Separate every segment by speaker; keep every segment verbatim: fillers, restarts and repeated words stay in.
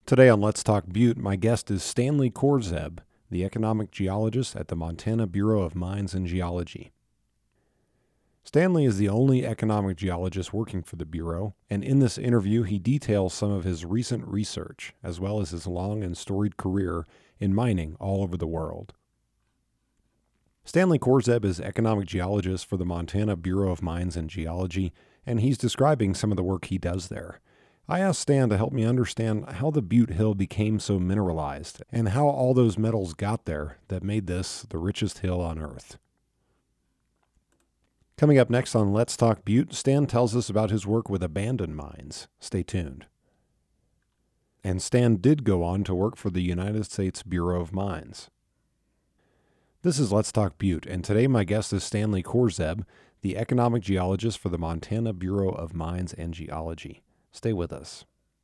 Speaker 1: Today on Let's Talk Butte, my guest is Stanley Korzeb, the economic geologist at the Montana Bureau of Mines and Geology. Stanley is the only economic geologist working for the Bureau, and in this interview he details some of his recent research, as well as his long and storied career in mining all over the world. Stanley Korzeb is economic geologist for the Montana Bureau of Mines and Geology, and he's describing some of the work he does there. I asked Stan to help me understand how the Butte Hill became so mineralized and how all those metals got there that made this the richest hill on Earth. Coming up next on Let's Talk Butte, Stan tells us about his work with abandoned mines. Stay tuned. And Stan did go on to work for the United States Bureau of Mines. This is Let's Talk Butte, and today my guest is Stanley Korzeb, the economic geologist for the Montana Bureau of Mines and Geology. Stay with us.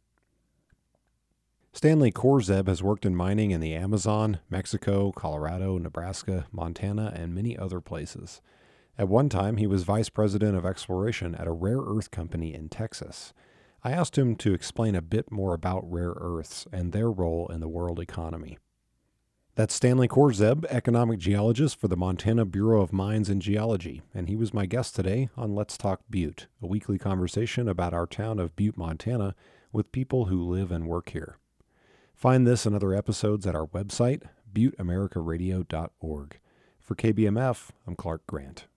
Speaker 1: Stanley Korzeb has worked in mining in the Amazon, Mexico, Colorado, Nebraska, Montana, and many other places. At one time, he was vice president of exploration at a rare earth company in Texas. I asked him to explain a bit more about rare earths and their role in the world economy. That's Stanley Korzeb, economic geologist for the Montana Bureau of Mines and Geology, and he was my guest today on Let's Talk Butte, a weekly conversation about our town of Butte, Montana, with people who live and work here. Find this and other episodes at our website, butte america radio dot org. For K B M F, I'm Clark Grant.